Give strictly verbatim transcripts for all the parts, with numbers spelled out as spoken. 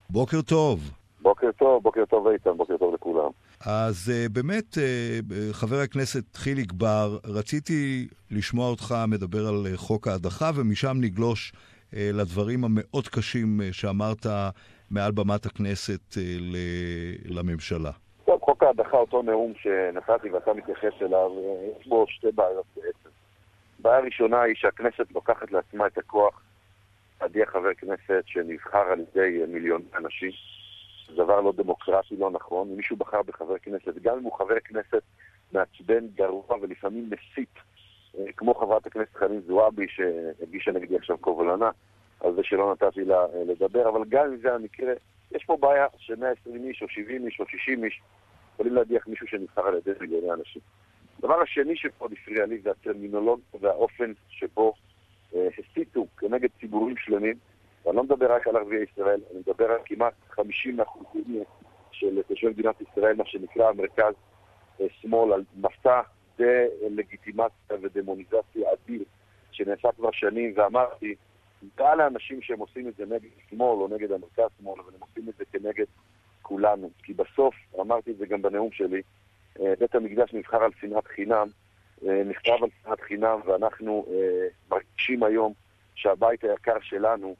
בוקר טוב. בוקר טוב, בוקר טוב איתן, בוקר טוב לכולם. אז באמת, חבר הכנסת חיליק בר, רציתי לשמוע אותך מדבר על חוק ההדחה, ומשם נגלוש לדברים המאוד קשים שאמרת מעל במת הכנסת לממשלה. טוב, חוק ההדחה, אותו נאום שנתתי ואתה מתייחס אליו, יש בו שתי בעיות בעצם. בעיה ראשונה היא שהכנסת לוקחת לעצמה את הכוח להדיח חבר כנסת שנבחר על ידי מיליון אנשים. זה דבר לא דמוקרטי, לא נכון. אם מישהו בחר בחבר כנסת, גם אם הוא חבר כנסת מעצבן, גרוע ולפעמים מסית, כמו חברת הכנסת חנין זועבי שהגישה נגדי עכשיו קובלנה, על זה שלא נתתי לה לדבר, אבל גם אם זה המקרה, יש פה בעיה ש-מאה ועשרים איש או שבעים איש או שישים איש יכולים להדיח מישהו שנבחר על ידי מיליוני אנשים. הדבר השני שפה הפריע לי זה הטרמינולוגיה והאופן שבו אה, הסיתו כנגד ציבורים שלמים, ואני לא מדבר רק על ערביי ישראל, אני מדבר על כמעט חמישים אחוז של תושבי מדינת ישראל, מה שנקרא המרכז אה, שמאל, על מסע דה-לגיטימציה ודמוניזציה אדיר שנעשה כבר שנים, ואמרתי, נקרא לאנשים שהם עושים את זה נגד שמאל או נגד המרכז שמאל, אבל הם עושים את זה כנגד כולנו, כי בסוף, אמרתי את זה גם בנאום שלי, בית המקדש נבחר על שנאת חינם, נכתב על שנאת חינם, ואנחנו מרגישים היום שהבית היקר שלנו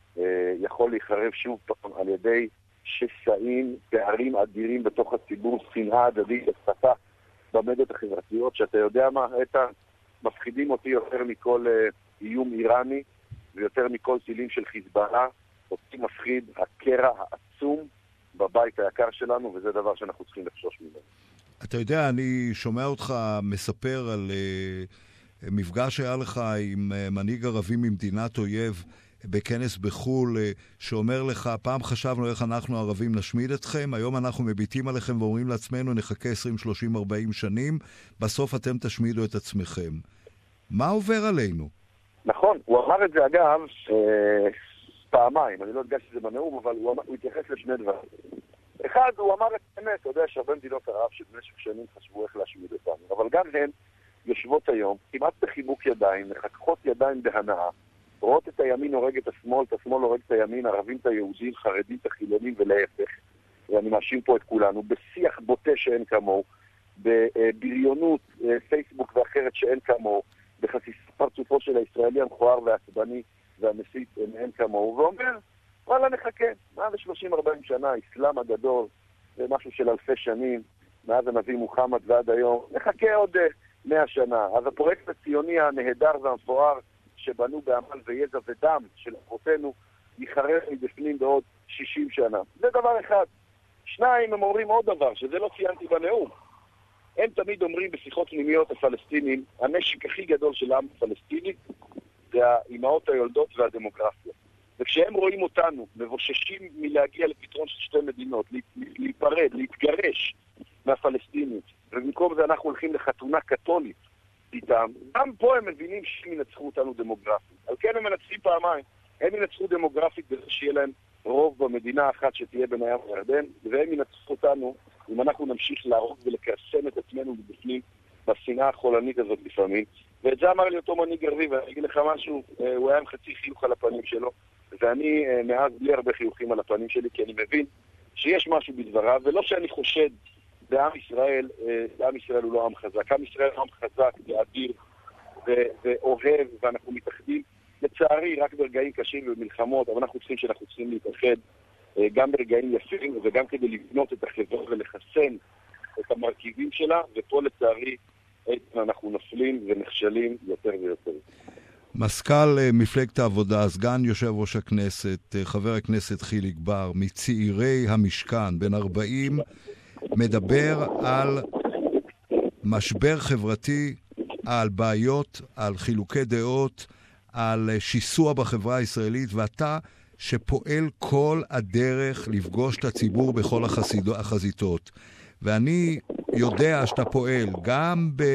יכול להיחרב שוב פעם על ידי שסעים, פערים אדירים בתוך הציבור, שנאה הדדית, הסתה במדיות החברתיות, שאתה יודע מה, איתן, מפחידים אותי יותר מכל איום איראני, ויותר מכל טילים של חיזבאללה, אותי מפחיד הקרע העצום בבית היקר שלנו, וזה דבר שאנחנו צריכים לחשוש ממנו. אתה יודע, אני שומע אותך מספר על uh, מפגש שהיה לך עם uh, מנהיג ערבי ממדינת אויב בכנס בחול, uh, שאומר לך, פעם חשבנו איך אנחנו ערבים נשמיד אתכם, היום אנחנו מביטים עליכם ואומרים לעצמנו, נחכה עשרים, שלושים, ארבעים שנים, בסוף אתם תשמידו את עצמכם. מה עובר עלינו? נכון, הוא אמר את זה אגב אה, פעמיים, אני לא יודע שזה בנאום, אבל הוא, אמר, הוא התייחס לשני דברים. אחד, הוא אמר את האמת, אתה יודע שהרבה מדינות ערב שבמשך שנים חשבו איך להשמיד אותנו, אבל גם הן יושבות היום, כמעט בחיבוק ידיים, מחככות ידיים בהנאה, רואות את הימין הורג את השמאל, את השמאל הורג את הימין, ערבים את היהודים, חרדים את החילונים ולהפך, ואני מאשים פה את כולנו, בשיח בוטה שאין כמוהו, בבריונות, פייסבוק ואחרת שאין כמוהו, בחסיסת פרצופו של הישראלי המכוער והעצבני והמסית אין כמוהו, ואומר, וואלה נחכה, מאה ושלושים ארבעים שנה, האסלאם הגדול, זה משהו של אלפי שנים, מאז הנביא מוחמד ועד היום, נחכה עוד מאה שנה. אז הפרויקט הציוני הנהדר והמפואר שבנו בעמל ויזע ודם של אבותינו, ייחרב מבפנים בעוד שישים שנה. זה דבר אחד. שניים, הם אומרים עוד דבר, שזה לא ציינתי בנאום. הם תמיד אומרים בשיחות פנימיות הפלסטינים, הנשק הכי גדול של העם הפלסטיני זה האימהות היולדות והדמוגרפיה. וכשהם רואים אותנו, מבוששים מלהגיע לפתרון של שתי מדינות, להיפרד, להתגרש מהפלסטינים, ובמקום זה אנחנו הולכים לחתונה קתולית איתם, גם פה הם מבינים שהם ינצחו אותנו דמוגרפית. על כן הם מנצחים פעמיים. הם ינצחו דמוגרפית בזה שיהיה להם רוב במדינה אחת שתהיה בין הים וירדן, והם ינצחו אותנו אם אנחנו נמשיך להרוג ולקרסם את עצמנו מבפנים בשנאה החולנית הזאת לפעמים. ואת זה אמר לי אותו מנהיג ערבי, ואני אגיד לך משהו, הוא היה עם חצי חיוך על הפנים שלו, ואני מאז בלי הרבה חיוכים על הפנים שלי, כי אני מבין שיש משהו בדבריו, ולא שאני חושד בעם ישראל, עם ישראל הוא לא עם חזק. עם ישראל הוא עם חזק ואדיר ואוהב, ואנחנו מתאחדים, לצערי, רק ברגעים קשים ובמלחמות, אבל אנחנו צריכים שאנחנו צריכים להתאחד גם ברגעים יפים, וגם כדי לבנות את החברה ולחסן את המרכיבים שלה, ופה לצערי אנחנו נפלים ונכשלים יותר ויותר. מזכ"ל מפלגת העבודה, סגן יושב ראש הכנסת, חבר הכנסת חיליק בר, מצעירי המשכן, בן ארבעים, מדבר על משבר חברתי, על בעיות, על חילוקי דעות, על שיסוע בחברה הישראלית, ואתה שפועל כל הדרך לפגוש את הציבור בכל החזיתו, החזיתות. ואני יודע שאתה פועל גם, ב,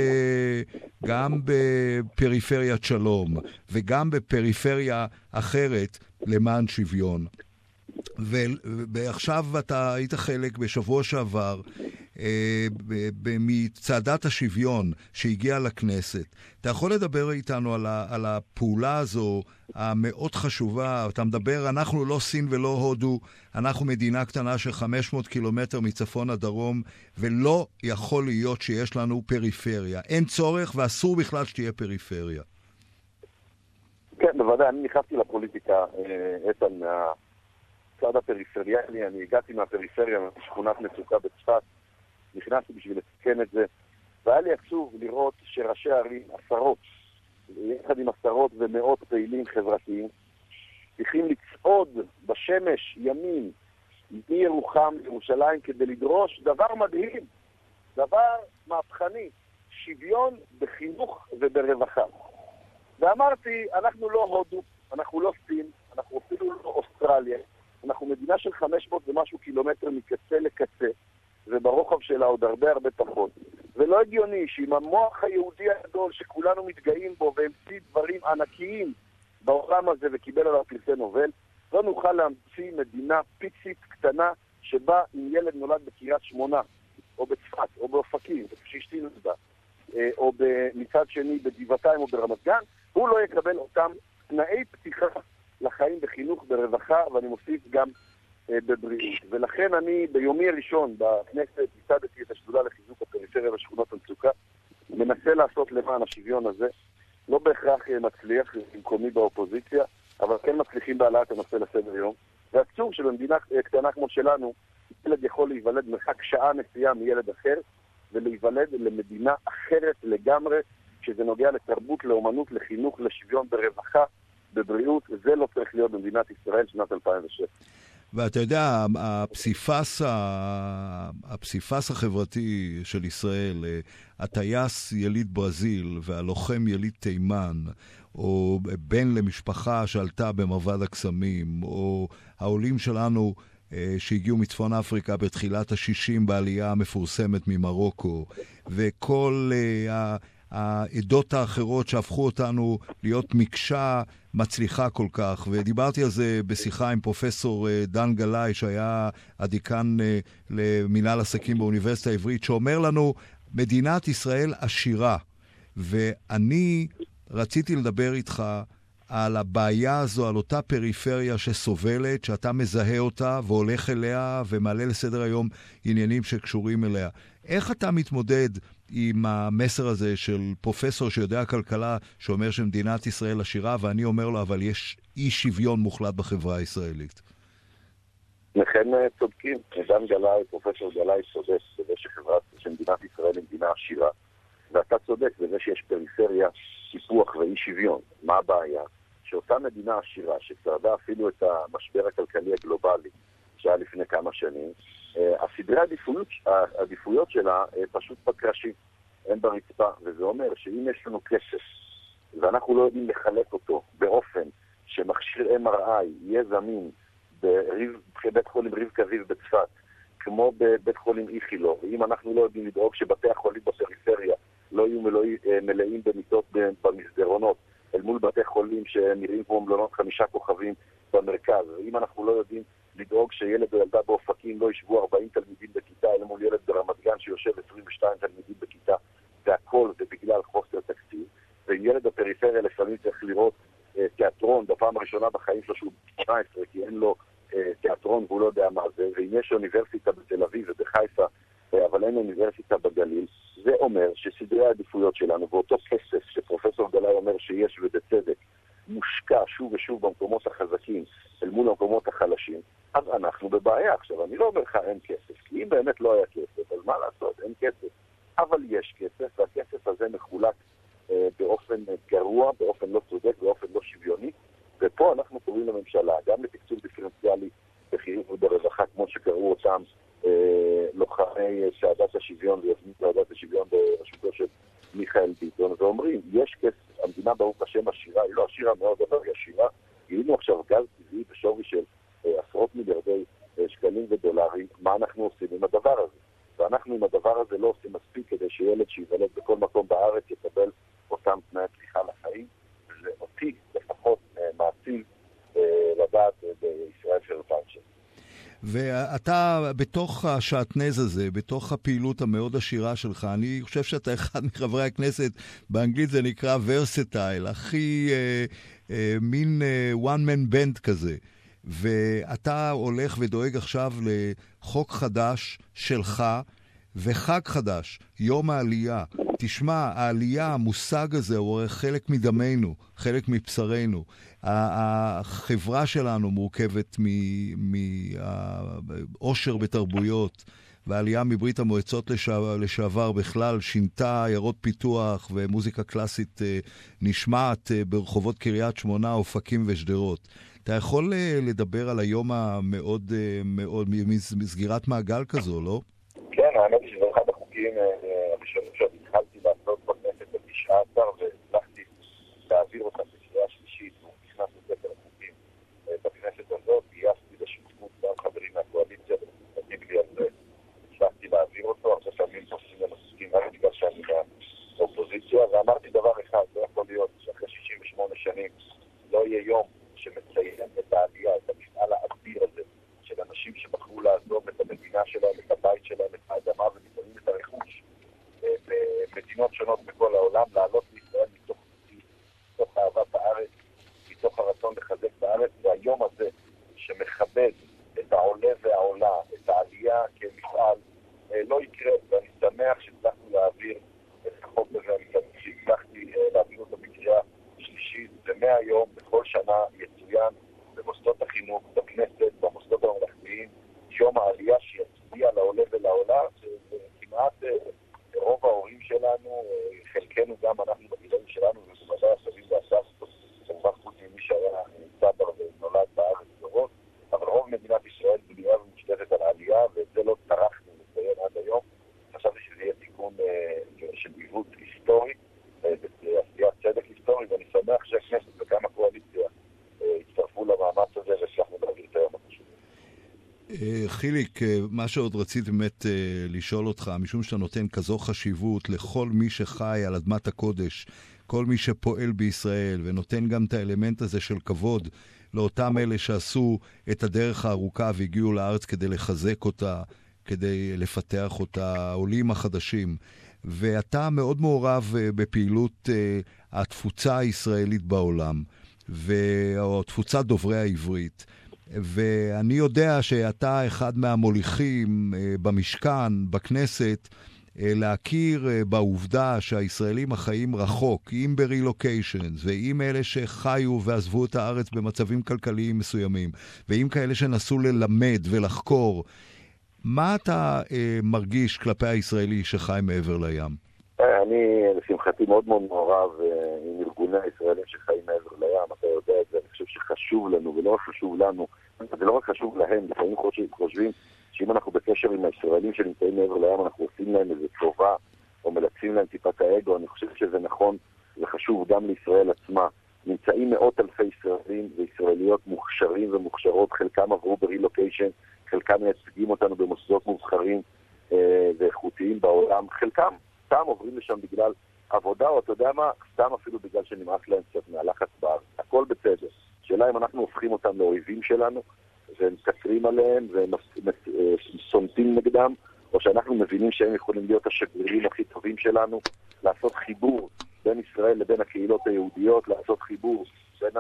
גם בפריפריית שלום וגם בפריפריה אחרת למען שוויון. ועכשיו אתה היית חלק בשבוע שעבר מצעדת השוויון שהגיעה לכנסת. אתה יכול לדבר איתנו על, ה, על הפעולה הזו המאוד חשובה? אתה מדבר, אנחנו לא סין ולא הודו, אנחנו מדינה קטנה של חמש מאות קילומטר מצפון הדרום, ולא יכול להיות שיש לנו פריפריה. אין צורך ואסור בכלל שתהיה פריפריה. כן, בוודאי, אני נכנסתי לפוליטיקה, איתן, מהצד הפריפריאלי, אני הגעתי מהפריפריה, משכונת מצוקה בצפת, נכנסתי בשביל לתקן את זה, והיה לי עצוב לראות שראשי ערים, עשרות, יחד עם עשרות ומאות פעילים חברתיים, צריכים לצעוד בשמש ימים מירוחם לירושלים כדי לדרוש דבר מדהים, דבר מהפכני, שוויון בחינוך וברווחה. ואמרתי, אנחנו לא הודו, אנחנו לא סין, אנחנו אפילו לא אוסטרליה, אנחנו מדינה של חמש מאות ומשהו קילומטר מקצה לקצה, וברוחב שלה עוד הרבה הרבה פחות. ולא הגיוני שעם המוח היהודי הגדול שכולנו מתגאים בו והמציא דברים ענקיים בעולם הזה וקיבל עליו פרסי נובל, לא נוכל להמציא מדינה פיצית קטנה שבה אם ילד נולד בקריית שמונה, או בצפת, או באופקים, שאשתי נולדה, או מצד שני בגבעתיים או ברמת גן, הוא לא יקבל אותם תנאי פתיחה לחיים בחינוך, ברווחה, ואני מוסיף גם אה, בבריאות. ולכן אני ביומי הראשון בכנסת ייסדתי את השדולה לחיזוק הפריפריה ושכונות המצוקה, מנסה לעשות למען השוויון הזה, לא בהכרח אה, מצליח במקומי באופוזיציה, אבל כן מצליחים בהעלאת הנושא לסדר יום. ועצוב שבמדינה אה, קטנה כמו שלנו, ילד יכול להיוולד מרחק שעה נסיעה מילד אחר, ולהיוולד למדינה אחרת לגמרי, שזה נוגע לתרבות, לאומנות, לחינוך, לשוויון, ברווחה, בבריאות, וזה לא צריך להיות במדינת ישראל שנת אלפיים ושש. ואתה יודע, הפסיפס, הפסיפס החברתי של ישראל, הטייס יליד ברזיל והלוחם יליד תימן, או בן למשפחה שעלתה במרבד הקסמים, או העולים שלנו שהגיעו מצפון אפריקה בתחילת השישים בעלייה המפורסמת ממרוקו, וכל העדות האחרות שהפכו אותנו להיות מקשה מצליחה כל כך. ודיברתי על זה בשיחה עם פרופסור דן גלאי, שהיה הדיקן למינהל עסקים באוניברסיטה העברית, שאומר לנו, מדינת ישראל עשירה, ואני רציתי לדבר איתך על הבעיה הזו, על אותה פריפריה שסובלת, שאתה מזהה אותה והולך אליה ומעלה לסדר היום עניינים שקשורים אליה. איך אתה מתמודד עם המסר הזה של פרופסור שיודע כלכלה, שאומר שמדינת ישראל עשירה, ואני אומר לו, אבל יש אי שוויון מוחלט בחברה הישראלית? לכן צודקים, דן גלאי, פרופסור גלאי צודק, בזה שחברת, שמדינת ישראל היא מדינה עשירה, ואתה צודק בזה שיש פריפריה, סיפוח ואי שוויון. מה הבעיה? שאותה מדינה עשירה, ששרדה אפילו את המשבר הכלכלי הגלובלי שהיה לפני כמה שנים, הסדרי העדיפויות, העדיפויות שלה פשוט בקרשים, אין ברצפה, וזה אומר שאם יש לנו כסף ואנחנו לא יודעים לחלק אותו באופן שמכשיר אם אר איי יהיה זמין בבית חולים רבקה זיו בצפת, כמו בבית חולים איכילוב, ואם אנחנו לא יודעים לדאוג שבתי החולים בפריפריה לא יהיו מלאים במיטות במסדרונות, אל מול בתי חולים שנראים כמו מלונות חמישה כוכבים במרכז, ואם אנחנו לא יודעים לדאוג שילד או ילדה באופקים לא ישבו ארבעים תלמידים בכיתה, אל מול ילד ברמת גן שיושב עשרים ושתיים תלמידים בכיתה, והכל זה בגלל חוסר תקציב, ואם ילד בפריפריה לפעמים צריך לראות אה, תיאטרון בפעם הראשונה בחיים שלו שהוא שמונה עשרה, כי אין לו אה, תיאטרון והוא לא יודע מה זה, ואם יש אוניברסיטה בתל אביב ובחיפה, אה, אבל אין אוניברסיטה בגליל, זה אומר שסדרי העדיפויות שלנו, ואותו כסף שפרופסור גלאי אומר שיש ובצדק, מושקע שוב ושוב במקומות החזקים אל מול המקומות החלשים, אז אנחנו בבעיה. עכשיו, אני לא אומר לך אין כסף, כי אם באמת לא היה כסף, אז מה לעשות? אין כסף. אבל יש כסף, והכסף הזה מחולק אה, באופן גרוע, באופן לא צודק, באופן לא שוויוני, ופה אנחנו קוראים לממשלה, גם לתקצוב דיפרנציאלי בחינוך וברווחה, כמו שקראו אותם אה, לוחמי צעדת השוויון ויוזמים צעדת השוויון בראשותו של מיכאל ביטון, ואומרים, יש כסף, המדינה ברוך השם עשירה, היא לא עשירה מאוד, אבל היא עשירה, גילינו עכשיו גז טבעי בשווי של אה, עשרות מיליארדי אה, שקלים ודולרים, מה אנחנו עושים עם הדבר הזה? ואנחנו עם הדבר הזה לא עושים מספיק כדי שילד שיוולד בכל מקום בארץ יקבל אותם תנאי פתיחה לחיים, וזה אותי לפחות אה, מעציב אה, לדעת אה, בישראל של אלפיים שש. ואתה בתוך השעטנז הזה, בתוך הפעילות המאוד עשירה שלך, אני חושב שאתה אחד מחברי הכנסת, באנגלית זה נקרא ורסטייל, הכי אה, אה, מין אה, one man band כזה. ואתה הולך ודואג עכשיו לחוק חדש שלך, וחג חדש, יום העלייה. תשמע, העלייה, המושג הזה הוא חלק מדמנו, חלק מבשרנו. החברה שלנו מורכבת מעושר בתרבויות, והעלייה מברית המועצות לשעבר בכלל שינתה עיירות פיתוח ומוזיקה קלאסית נשמעת ברחובות קריית שמונה, אופקים ושדרות. אתה יכול לדבר על היום המאוד, מאוד, מסגירת מעגל כזו, לא? כן, האמת היא שזה אחד החוקים הראשונים שהתחלתי לעשות בכנסת ב-תשע עשרה והצלחתי להעביר אותם בקריאה שלישית, והוא נכנס לספר החוקים בכנסת הזאת, גייסתי לשותפות גם חברים מהקואליציה, ונתנים לי על זה, הצלחתי להעביר אותו, הרבה פעמים תופסים למסכים רק בגלל שאני באופוזיציה, ואמרתי דבר אחד, לא יכול להיות שאחרי שישים ושמונה שנים לא יהיה יום שמציין את העלייה, את המפעל האדיר הזה, של אנשים שבחרו לעזוב את המדינה שלהם, את הבית שלהם, את האדמה ומתארים את הרכוש במדינות שונות בכל העולם, לעלות לישראל מתוך, מתוך אהבת הארץ, מתוך הרצון לחזק את הארץ, והיום הזה שמכבד את העולה והעולה, את העלייה כמפעל, לא יקרה, ואני שמח שהצלחנו להעביר את החוק הזה, אני שמח שהצלחתי להעביר אותו בקריאה שלישית, ומהיום בכל שנה יצוין במוסדות החינוך, בכנסת, במוסדות הממלכתיים, יום העלייה שיצביע לעולה ולעולה, וכמעט רוב ההורים שלנו, חלקנו גם אנחנו בגילאים שלנו, ובוודאי הסבים והסבתות, כמובן חוץ ממי שהיה סבא ונולד בארץ דורות, אבל רוב מדינת ישראל בנויה ומושתתת על העלייה, ואת זה לא טרחנו לציין עד היום. חשבתי שזה יהיה תיקון של עיוות היסטורי, ועשיית צדק היסטורי, ואני שמח שהכנסת וגם הקואליציה הצטרפו למאמץ הזה והצלחנו להעביר את היום החשוב. חיליק, מה שעוד רציתי באמת לשאול אותך, משום שאתה נותן כזו חשיבות לכל מי שחי על אדמת הקודש, כל מי שפועל בישראל, ונותן גם את האלמנט הזה של כבוד לאותם אלה שעשו את הדרך הארוכה והגיעו לארץ כדי לחזק אותה, כדי לפתח אותה, העולים החדשים. ואתה מאוד מעורב בפעילות התפוצה הישראלית בעולם, או תפוצת דוברי העברית. ואני יודע שאתה אחד מהמוליכים במשכן, בכנסת, להכיר בעובדה שהישראלים החיים רחוק, אם ברילוקיישנס, ואם אלה שחיו ועזבו את הארץ במצבים כלכליים מסוימים, ואם כאלה שנסו ללמד ולחקור, מה אתה אה, מרגיש כלפי הישראלי שחי מעבר לים? אני, לשמחתי, מאוד מאוד מעורב אה, עם ארגוני הישראלים שחיים מעבר לים. אתה יודע את זה, אני חושב שחשוב לנו, ולא רק חשוב לנו, זה לא רק חשוב להם. לפעמים חושבים שאם אנחנו בקשר עם הישראלים שנמצאים מעבר לים, אנחנו עושים להם איזה טובה, או מלצים להם טיפת האגו. אני חושב שזה נכון, זה חשוב גם לישראל עצמה. נמצאים מאות אלפי ישראלים וישראליות מוכשרים ומוכשרות, חלקם עברו ברילוקיישן, חלקם מייצגים אותנו במוסדות מובחרים אה, ואיכותיים בעולם, חלקם סתם עוברים לשם בגלל עבודה, או אתה יודע מה, סתם אפילו בגלל שנמאס להם קצת מהלחץ בארץ. הכל בסדר. שאלה אם אנחנו הופכים אותם לאויבים שלנו, ומקצרים עליהם, וסונטים נגדם, או שאנחנו מבינים שהם יכולים להיות השגרירים הכי טובים שלנו, לעשות חיבור בין ישראל לבין הקהילות היהודיות, לעשות חיבור בין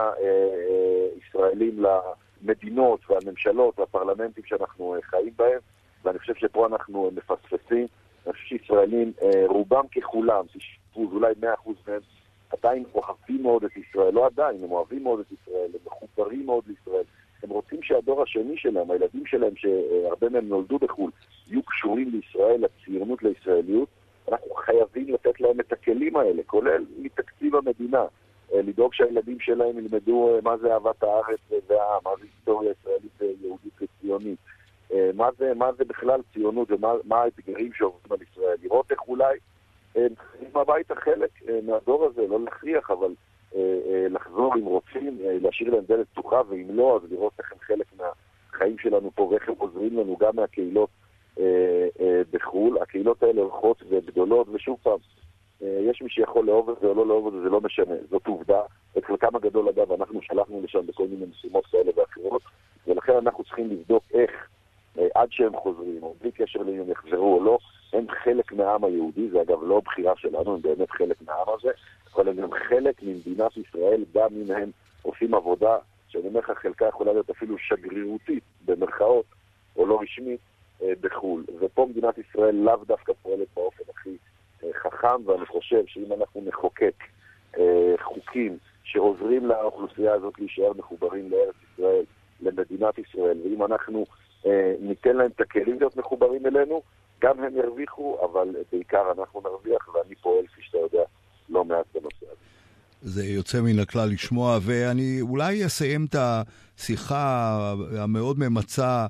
הישראלים למדינות והממשלות והפרלמנטים שאנחנו חיים בהם, ואני חושב שפה אנחנו מפספסים. אני חושב שישראלים, רובם ככולם, אולי מאה אחוז מהם, עדיין אוהבים מאוד את ישראל, לא עדיין, הם אוהבים מאוד את ישראל, הם מחוברים מאוד לישראל, הם רוצים שהדור השני שלהם, הילדים שלהם, שהרבה מהם נולדו בחו"ל, יהיו קשורים לישראל, לציונות לישראליות. אנחנו חייבים לתת להם את הכלים האלה, כולל מתקציב המדינה, לדאוג שהילדים שלהם ילמדו מה זה אהבת הארץ והעם, מה זה היסטוריה ישראלית יהודית וציונית, מה זה, מה זה בכלל ציונות ומה האתגרים שעוברים על ישראל, לראות איך אולי נחזים הביתה חלק מהדור הזה, לא להכריח, אבל לחזור אם רוצים, להשאיר להם דלת פתוחה, ואם לא, אז לראות איך הם חלק מהחיים שלנו פה, ואיך הם עוזרים לנו גם מהקהילות בחול. הקהילות האלה הולכות וגדולות, ושוב פעם, יש מי שיכול לאהוב את זה או לא לאהוב את זה, זה לא משנה, זאת עובדה. את חלקם הגדול אגב, אנחנו שלחנו לשם בכל מיני משימות כאלה ואחרות, ולכן אנחנו צריכים לבדוק איך שהם חוזרים, או בלי קשר לאם הם יחזרו או לא, הם חלק מהעם היהודי, זה אגב לא בחירה שלנו, הם באמת חלק מהעם הזה, אבל הם גם חלק ממדינת ישראל, גם אם הם עושים עבודה, שאני אומר לך, חלקה יכולה להיות אפילו שגרירותית, במרכאות, או לא רשמית, בחול. ופה מדינת ישראל לאו דווקא פועלת באופן הכי חכם, ואני חושב שאם אנחנו נחוקק חוקים שעוזרים לאוכלוסייה הזאת להישאר מחוברים לארץ ישראל, למדינת ישראל, ואם אנחנו ניתן להם את הכלים להיות מחוברים אלינו, גם הם ירוויחו, אבל בעיקר אנחנו נרוויח, ואני פועל, כפי שאתה יודע, לא מעט בנושא הזה. זה יוצא מן הכלל לשמוע, ואני אולי אסיים את השיחה המאוד ממצה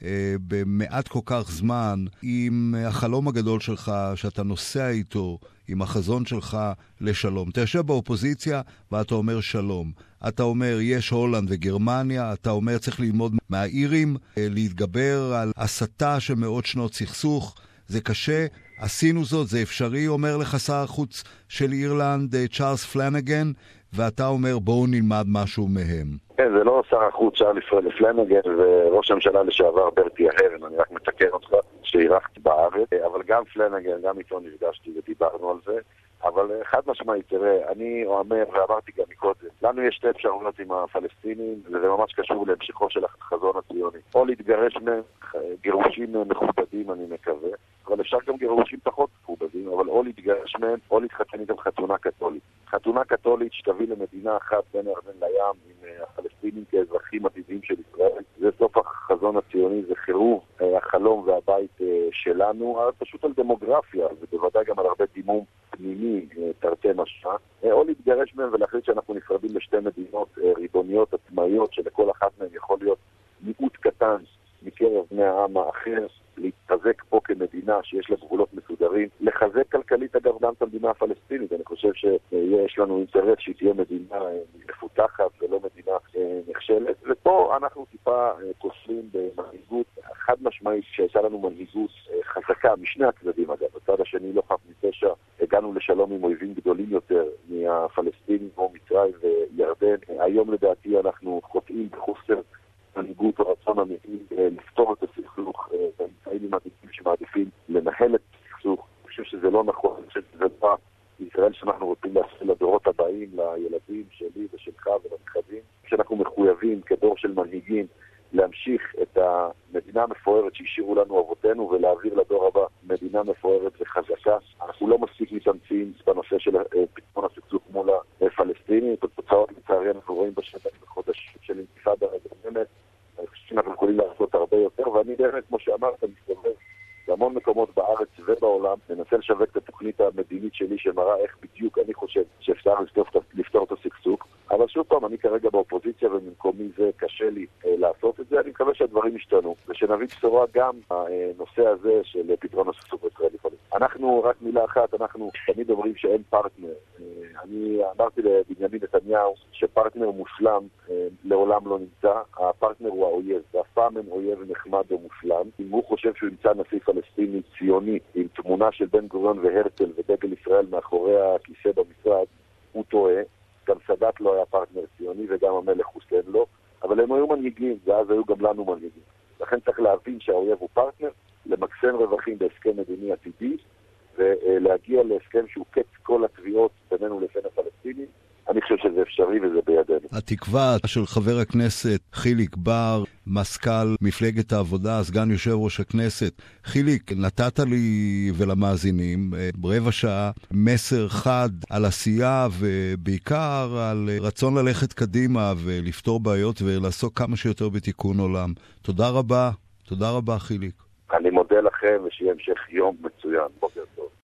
במעט כל כך זמן עם החלום הגדול שלך שאתה נוסע איתו, עם החזון שלך לשלום. אתה יושב באופוזיציה ואתה אומר שלום. אתה אומר יש הולנד וגרמניה, אתה אומר צריך ללמוד מהאירים, להתגבר על הסתה של מאות שנות סכסוך. זה קשה, עשינו זאת, זה אפשרי, אומר לך שר החוץ של אירלנד, צ'ארלס פלנגן, ואתה אומר בואו נלמד משהו מהם. כן, זה לא שר החוץ צ'ארלס פלנגן וראש הממשלה לשעבר ברטי אהרן, אני רק מתקן אותך שהירחתי בארץ, אבל גם פלנגן, גם איתו נפגשתי ודיברנו על זה, אבל חד משמעית, תראה, אני אומר ואמרתי גם מקודם, לנו יש שתי אפשרויות עם הפלסטינים, וזה ממש קשור להמשכו של החזון הציוני. או להתגרש מגירושים מכובדים, אני מקווה, אבל אפשר גם גירושים פחות מכובדים, אבל או להתגרש מהם, או להתחתן איתם חתונה קתולית. חתונה קתולית שתביא למדינה אחת בין הירדן לים, עם הפלסטינים כאזרחים עתידיים של ישראל. זה סוף החזון הציוני, זה חירוב החלום והבית שלנו, פשוט על דמוגרפיה, ובוודאי גם על הרבה דימום פנימי, תרתי משמע, או להתגרש מהם ולהחליט שאנחנו נפרדים לשתי מדינות ריבוניות עצמאיות, שלכל אחת מהן יכול להיות מיעוט קטן מקרב בני העם האחר, להתחזק פה כמדינה שיש לה גבולות מסודרים, לחזק כלכלית אגב גם את המדינה הפלסטינית. אני חושב שיש לנו אינטרס שהיא תהיה מדינה מפותחת ולא מדינה נכשלת, ופה אנחנו טיפה כוסלים במנהיגות חד משמעית, שהייתה לנו מנהיגות חזקה משני הצדדים אגב, בצד השני לא חף מפשע, הגענו לשלום עם אויבים גדולים יותר מהפלסטינים כמו מצרים וירדן. היום לדעתי אנחנו חוטאים בחוסר מנהיגות או רצון אמיתי לפתור את הסכסוך באמצעים מעדיפים שמעדיפים לנהל את הסכסוך. אני חושב שזה לא נכון, אני חושב שזה בא ישראל שאנחנו רוצים לעשות לדורות הבאים, לילדים שלי ושלך ולנכדים, שאנחנו מחויבים כדור של מנהיגים להמשיך את המדינה המפוארת שהשאירו לנו אבותינו ולהעביר לדור הבא מדינה מפוארת וחזקה. אנחנו לא מספיק מתאמצים בנושא של פתרון הסכסוך מול הפלסטינים. את התוצאות לצערי אנחנו רואים בשטח בחודשים של אינתיפאדה מדממת. אני חושב שאנחנו יכולים לעשות הרבה יותר, ואני באמת, כמו שאמרת, מסתובב בהמון מקומות בארץ ובעולם, מנסה לשווק את התוכנית המדינית שלי שמראה איך בדיוק אני חושב שאפשר לפתור את הסכסוך. אבל שוב פעם, אני כרגע באופוזיציה וממקומי זה קשה לי אה, לעשות את זה. אני מקווה שהדברים ישתנו, ושנביא בשורה גם הנושא הזה של פתרון הסכסוך הישראלי פלסטיני. אנחנו, רק מילה אחת, אנחנו תמיד אומרים שאין פרטנר. אה, אני אמרתי לבנימין נתניהו שפרטנר מושלם אה, לעולם לא נמצא. הפרטנר הוא האויב, ואף פעם אין אויב נחמד או מושלם. אם הוא חושב שהוא ימצא נשיא פלסטיני ציוני עם תמונה של בן גוריון והרצל ודגל ישראל מאחורי הכיסא במשרד, הוא טועה. גם סאדאת לא היה פרטנר ציוני וגם המלך חוסיין לא, אבל הם היו מנהיגים, ואז היו גם לנו מנהיגים. לכן צריך להבין שהאויב הוא פרטנר, למקסם רווחים בהסכם מדיני עתידי, ולהגיע להסכם שהוא קץ כל התביעות בינינו לבין הפלסטינים. אני חושב שזה אפשרי וזה בידינו. התקווה של חבר הכנסת חיליק בר, מזכ"ל מפלגת העבודה, סגן יושב ראש הכנסת. חיליק, נתת לי ולמאזינים ברבע שעה מסר חד על עשייה ובעיקר על רצון ללכת קדימה ולפתור בעיות ולעסוק כמה שיותר בתיקון עולם. תודה רבה, תודה רבה חיליק. אני מודה לכם ושיהיה המשך יום